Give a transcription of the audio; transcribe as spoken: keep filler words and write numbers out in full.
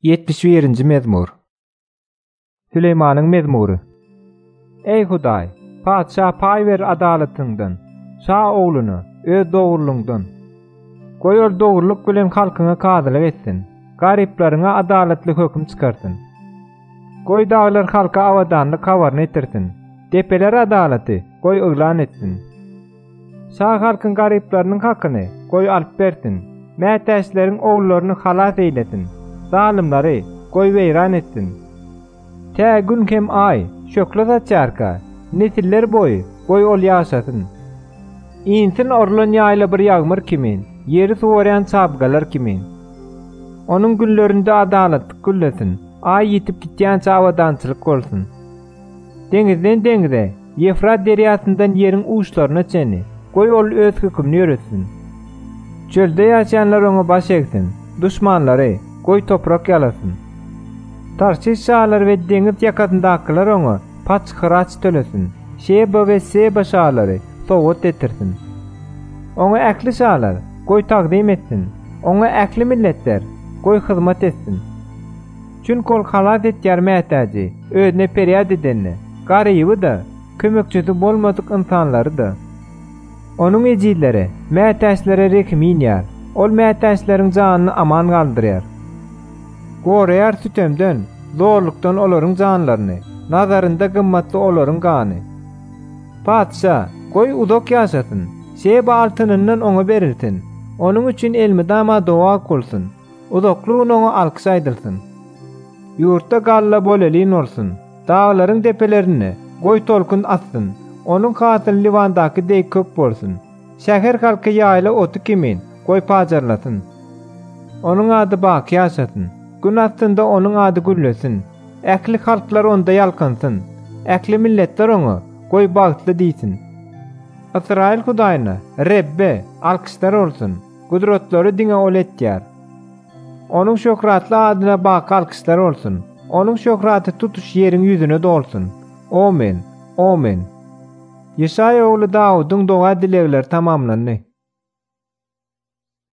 yetmiş birinji mezmur. Süleymanyň mezmury. Ey Hudaý, padşah pay ber adalatyňdan, şah ogluny öz dogurlugyňdan. Goý ol dogurluk bilen halkyňa kadylyk etsin, garyplaryňa adalatly höküm çykarsyn. Goý daglar halka awadanlyk kabarny etirsin, depeler adalaty goý yglan etsin. Şah halkyň garyplarynyň hakyny goý alyp bersin, mätäçleriň oglaryny halas eýlesin, zalimlary goý weýran etsin. Tä gün kem ay, şökle saçarka, nesiller boyu, goý ol ýaşasyn. İnsin orlan ýaýla bir ýagmyr kimin, ýeri suwaryan çapgalar kimin. Onuň günlerinde adalatlyk güllesin, ay ýitip gitýän çawadançylyk bolsun. Deňizden deňize, Efrat derýasyndan ýeriň uçlaryna çeni, goý ol öz hükümni ýöretsin. Çölde ýaşaýanlar oňa baş egsin, düşmanlary goý toprak ýalasyn. Tarşiş şahlar we deňiz ýakatyndakylar oňa paç hıraç tölesin. Şeba we Seba şahlary sowat etirsin. Oňa äkli şahlar goý tagdim etsin. Oňa äkli milletler goý hyzmat etsin. Çünki ol halat etýär mätäji, özüne periýat edenne, garyby da, kömekçisi bolmadyk insanlary da. Onuň ejidleri mätäçlere rekim ýar. Ol mätäçleriň janyny aman galdyrýar. Goraýar sütemden, zorlukdan olaryň janlaryny, nazarynda gymmatly olaryň gany. Padşah, goý uzak ýaşasyn, Şeba altynyndan oňa berilsin. Onuň üçin elmi dama dowa kulsun. Uzaklygyny oňa alkyş aýdylsyn. Ýurtda galla bolelin bolsun. Dağlaryň depelerini goý tolkun atsyn. Onuň hatyny Liwandaky deýik köp bolsun. Şäher halky ýaýla otu kimin goý pajarlasyn. Onuň ady baky ýaşasyn. Gün atynda onuň ady güllesin. Äkli halklar onda ýalkansyn. Äkli milletler oňa goý bagtly diýsin. Israil Hudaýyna Rebbe alkyşlar bolsun. Gudretlary diňe ol etýär. Onuň şöhratly adyna baky alkyşlar bolsun. Onuň şöhraty tutuş ýeriň ýüzüne dolsun. Amen. Amen. Ýeşaýa ogly Dawudyň doga dilekleri tamamlandy.